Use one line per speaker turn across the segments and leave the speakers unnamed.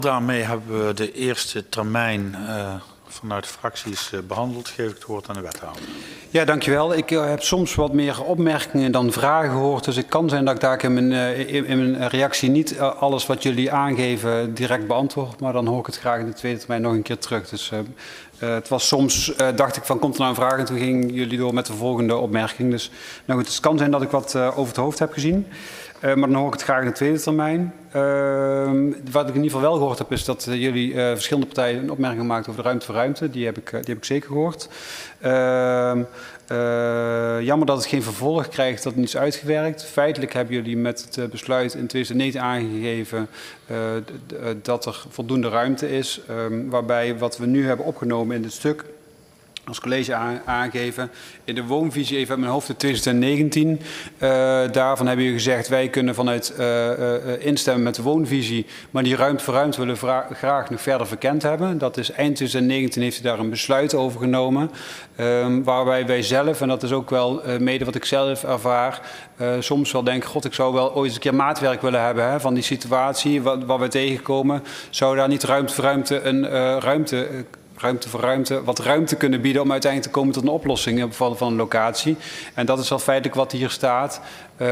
Daarmee hebben we de eerste termijn vanuit de fracties behandeld. Geef ik het woord aan de wethouder.
Ja, dankjewel. Ik heb soms wat meer opmerkingen dan vragen gehoord. Dus het kan zijn dat ik daar in mijn reactie niet alles wat jullie aangeven direct beantwoord. Maar dan hoor ik het graag in de tweede termijn nog een keer terug. Dus het was soms, dacht ik van komt er nou een vraag en toen gingen jullie door met de volgende opmerking. Dus nou goed, het kan zijn dat ik wat over het hoofd heb gezien. Maar dan hoor ik het graag in de tweede termijn. Wat ik in ieder geval wel gehoord heb is dat jullie verschillende partijen een opmerking gemaakt over de ruimte voor ruimte. Die heb ik zeker gehoord. Jammer dat het geen vervolg krijgt, dat het niet is uitgewerkt. Feitelijk hebben jullie met het besluit in 2019 aangegeven dat er voldoende ruimte is. Waarbij wat we nu hebben opgenomen in dit stuk als college aangeven. In de woonvisie, even uit mijn hoofd, in 2019. Daarvan hebben jullie gezegd, wij kunnen vanuit instemmen met de woonvisie. Maar die ruimte voor ruimte willen we graag nog verder verkend hebben. Dat is eind 2019 heeft u daar een besluit over genomen. Waarbij wij zelf, en dat is ook wel mede wat ik zelf ervaar, soms wel denk, god, ik zou wel ooit eens een keer maatwerk willen hebben hè, van die situatie, wat we tegenkomen. Zou daar niet ruimte voor ruimte wat ruimte kunnen bieden om uiteindelijk te komen tot een oplossing in geval van een locatie. En dat is wel feitelijk wat hier staat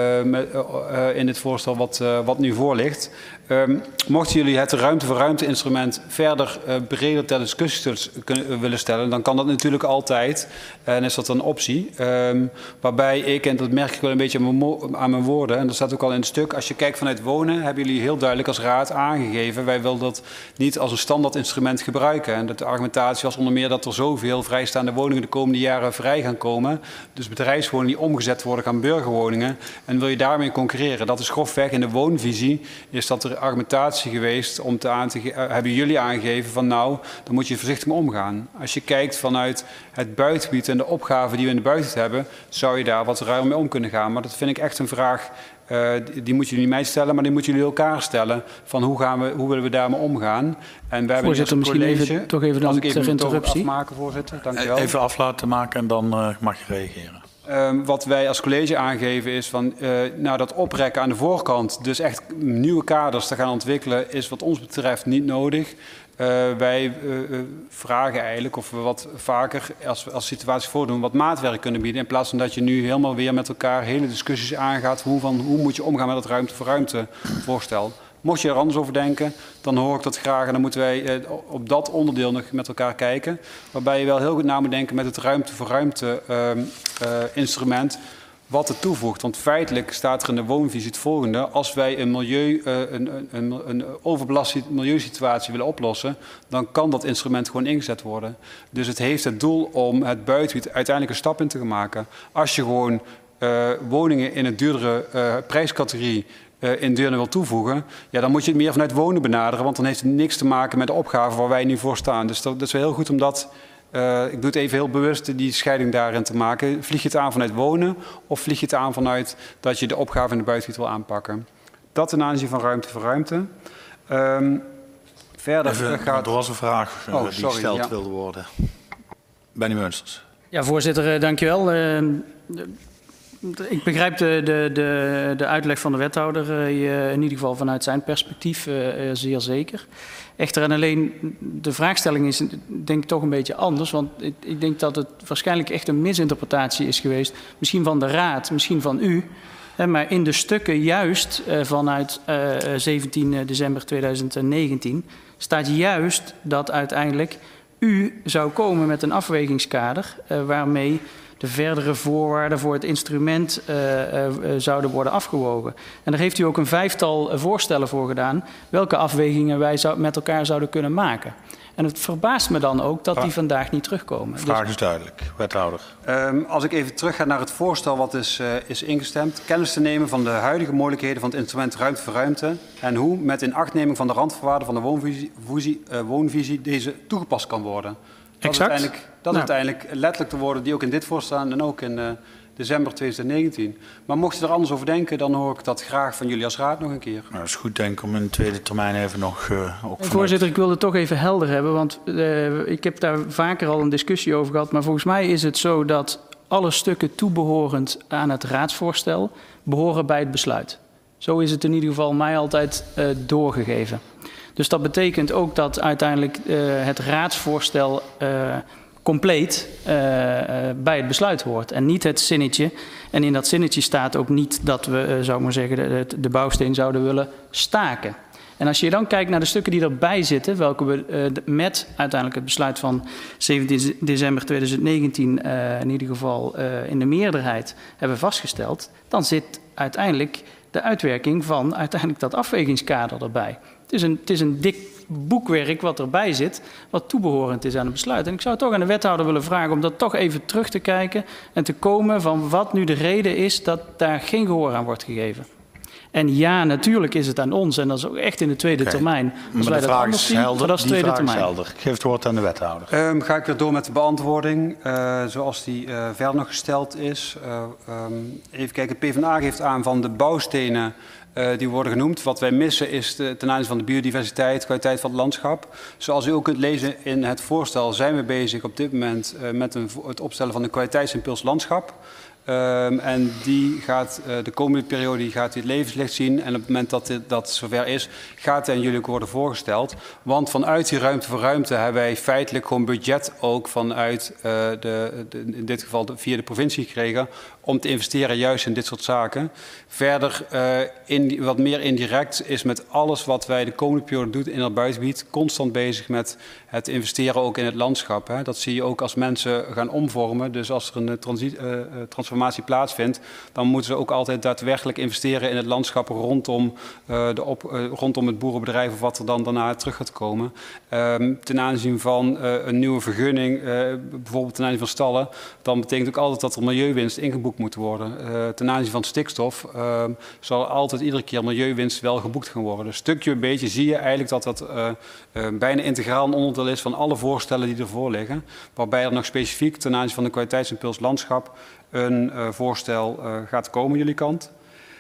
in het voorstel wat nu voor ligt. Mochten jullie het ruimte voor ruimte instrument verder breder ter discussie willen stellen, dan kan dat natuurlijk altijd. En is dat een optie. Waarbij ik, en dat merk ik wel een beetje aan mijn woorden, en dat staat ook al in het stuk, als je kijkt vanuit wonen, hebben jullie heel duidelijk als raad aangegeven, wij willen dat niet als een standaard instrument gebruiken. En de argumentatie was onder meer dat er zoveel vrijstaande woningen de komende jaren vrij gaan komen. Dus bedrijfswoningen die omgezet worden gaan burgerwoningen. En wil je daarmee concurreren? Dat is grofweg in de woonvisie, is dat er argumentatie geweest om hebben jullie aangegeven van nou, dan moet je voorzichtig mee omgaan. Als je kijkt vanuit het buitengebied en de opgaven die we in de buitengebied hebben, zou je daar wat ruimer mee om kunnen gaan. Maar dat vind ik echt een vraag, die moet je niet mij stellen, maar die moeten jullie elkaar stellen. Van hoe willen we daarmee omgaan? En we
voorzitter, misschien even dan ter interruptie.
Afmaken, voorzitter. Dank u wel.
Even af laten maken en dan mag je reageren.
Wat wij als college aangeven is van dat oprekken aan de voorkant, dus echt nieuwe kaders te gaan ontwikkelen, is wat ons betreft niet nodig. Wij vragen eigenlijk of we wat vaker, als situaties voordoen, wat maatwerk kunnen bieden. In plaats van dat je nu helemaal weer met elkaar hele discussies aangaat. Hoe moet je omgaan met dat ruimte voor ruimte voorstel. Mocht je er anders over denken, dan hoor ik dat graag. En dan moeten wij op dat onderdeel nog met elkaar kijken. Waarbij je wel heel goed na moet denken met het ruimte voor ruimte instrument. Wat het toevoegt. Want feitelijk staat er in de woonvisie het volgende. Als wij een overbelaste milieusituatie willen oplossen, dan kan dat instrument gewoon ingezet worden. Dus het heeft het doel om het buitengebied uiteindelijk een stap in te gaan maken. Als je gewoon woningen in een duurdere prijscategorie in Deurne wil toevoegen, ja, dan moet je het meer vanuit wonen benaderen, want dan heeft het niks te maken met de opgave waar wij nu voor staan. Dus dat is wel heel goed om dat, ik doe het even heel bewust, die scheiding daarin te maken. Vlieg je het aan vanuit wonen of vlieg je het aan vanuit dat je de opgave in de buitengebied wil aanpakken? Dat ten aanzien van ruimte voor ruimte. Verder gaat...
Er was een vraag die gesteld wilde worden. Benny Munsters.
Ja, voorzitter, dankjewel. Ik begrijp de uitleg van de wethouder in ieder geval vanuit zijn perspectief zeer zeker. Echter en alleen de vraagstelling is denk ik toch een beetje anders. Want ik denk dat het waarschijnlijk echt een misinterpretatie is geweest. Misschien van de raad, misschien van u. Maar in de stukken juist vanuit 17 december 2019 staat juist dat uiteindelijk u zou komen met een afwegingskader waarmee de verdere voorwaarden voor het instrument zouden worden afgewogen. En daar heeft u ook een 5-tal voorstellen voor gedaan welke afwegingen wij met elkaar zouden kunnen maken. En het verbaast me dan ook dat die vandaag niet terugkomen.
De vraag is duidelijk, wethouder.
Als ik even terug ga naar het voorstel wat is ingestemd. Kennis te nemen van de huidige mogelijkheden van het instrument ruimte voor ruimte. En hoe met inactneming van de randvoorwaarden van de woonvisie deze toegepast kan worden. Dat is uiteindelijk letterlijk de woorden die ook in dit voorstel staan en ook in december 2019. Maar mocht je er anders over denken, dan hoor ik dat graag van jullie als raad nog een keer.
Nou, dat is goed denk ik om in de tweede termijn even nog...
Voorzitter, ik wilde het toch even helder hebben, want ik heb daar vaker al een discussie over gehad. Maar volgens mij is het zo dat alle stukken toebehorend aan het raadsvoorstel behoren bij het besluit. Zo is het in ieder geval mij altijd doorgegeven. Dus dat betekent ook dat uiteindelijk het raadsvoorstel compleet bij het besluit hoort. En niet het zinnetje. En in dat zinnetje staat ook niet dat we, zou ik maar zeggen, de bouwsteen zouden willen staken. En als je dan kijkt naar de stukken die erbij zitten, welke we met uiteindelijk het besluit van 17 december 2019 in ieder geval in de meerderheid hebben vastgesteld, dan zit uiteindelijk de uitwerking van uiteindelijk dat afwegingskader erbij. Het is een dik boekwerk wat erbij zit, wat toebehorend is aan het besluit. En ik zou toch aan de wethouder willen vragen om dat toch even terug te kijken en te komen van wat nu de reden is dat daar geen gehoor aan wordt gegeven. En ja, natuurlijk is het aan ons, en dat is ook echt in de tweede termijn. Als wij dat anders zien, maar dat is tweede termijn.
Ik geef het woord aan de wethouder.
Ga ik weer door met de beantwoording, zoals die verder nog gesteld is. Even kijken, PvdA geeft aan van de bouwstenen die worden genoemd. Wat wij missen is ten aanzien van de biodiversiteit, kwaliteit van het landschap. Zoals u ook kunt lezen in het voorstel zijn we bezig op dit moment met het opstellen van een kwaliteitsimpuls landschap. En die gaat de komende periode gaat het levenslicht zien. En op het moment dat dat zover is, gaat hij aan jullie ook worden voorgesteld. Want vanuit die ruimte voor ruimte hebben wij feitelijk gewoon budget ook vanuit in dit geval via de provincie gekregen om te investeren juist in dit soort zaken. Verder, wat meer indirect is met alles wat wij de komende periode doen in het buitengebied constant bezig met het investeren ook in het landschap. Hè. Dat zie je ook als mensen gaan omvormen. Dus als er een transformatie plaatsvindt, dan moeten ze ook altijd daadwerkelijk investeren in het landschap rondom het boerenbedrijf of wat er dan daarna terug gaat komen. Ten aanzien van een nieuwe vergunning, bijvoorbeeld ten aanzien van stallen, dan betekent ook altijd dat er milieuwinst ingeboekt moet worden. Ten aanzien van stikstof zal altijd iedere keer milieuwinst wel geboekt gaan worden. Dus stukje bij beetje zie je eigenlijk dat dat bijna integraal een onderdeel is van alle voorstellen die ervoor liggen. Waarbij er nog specifiek ten aanzien van de kwaliteitsimpuls landschap een voorstel gaat komen jullie kant.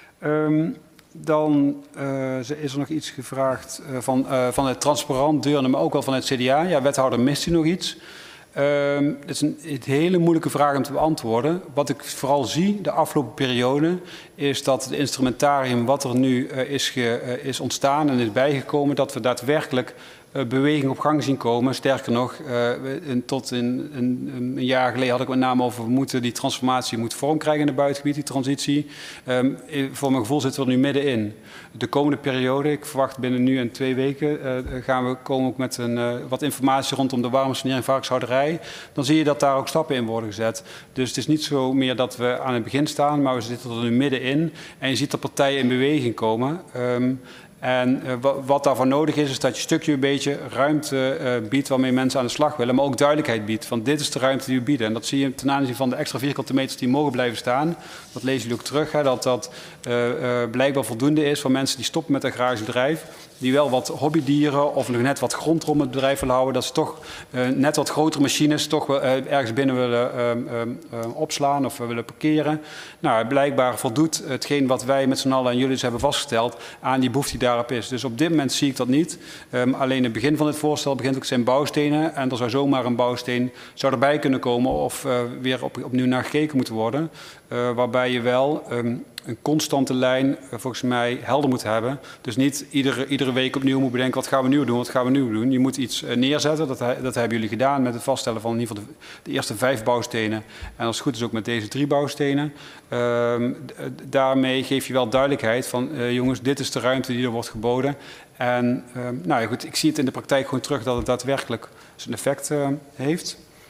Dan is er nog iets gevraagd van het transparant Deurne, maar ook wel van het CDA. Ja, wethouder, mist u nog iets? Het is een hele moeilijke vraag om te beantwoorden. Wat ik vooral zie de afgelopen periode is dat het instrumentarium wat er nu is ontstaan en is bijgekomen, dat we daadwerkelijk beweging op gang zien komen. Sterker nog, tot een jaar geleden had ik met name over die transformatie moet vorm krijgen in het buitengebied, die transitie. Voor mijn gevoel zitten we er nu middenin. De komende periode, ik verwacht binnen nu en 2 weken, gaan we komen ook met wat informatie rondom de warmsanering en varkenshouderij. Dan zie je dat daar ook stappen in worden gezet. Dus het is niet zo meer dat we aan het begin staan, maar we zitten er nu middenin. En je ziet dat partijen in beweging komen. En wat daarvoor nodig is dat je stukje een beetje ruimte biedt waarmee mensen aan de slag willen, maar ook duidelijkheid biedt. Van dit is de ruimte die we bieden. En dat zie je ten aanzien van de extra vierkante meters die mogen blijven staan. Dat lezen jullie ook terug, hè, dat blijkbaar voldoende is voor mensen die stoppen met een agrarisch bedrijf. Die wel wat hobbydieren of nog net wat grond rond het bedrijf willen houden. Dat ze toch net wat grotere machines toch wel ergens binnen willen opslaan of willen parkeren. Nou, blijkbaar voldoet hetgeen wat wij met z'n allen en jullie hebben vastgesteld aan die behoefte die daarop is. Dus op dit moment zie ik dat niet. Alleen het begin van het voorstel begint ook zijn bouwstenen. En er zou zomaar een bouwsteen erbij kunnen komen of weer opnieuw naar gekeken moeten worden. Waarbij je wel een constante lijn volgens mij helder moet hebben. Dus niet iedere week opnieuw moet bedenken wat gaan we nu doen. Je moet iets neerzetten. Dat hebben jullie gedaan met het vaststellen van in ieder geval de eerste 5 bouwstenen. En als het goed is ook met deze 3 bouwstenen. Daarmee geef je wel duidelijkheid van jongens, dit is de ruimte die er wordt geboden. En nou ja, goed, ik zie het in de praktijk gewoon terug dat het daadwerkelijk zijn effect heeft.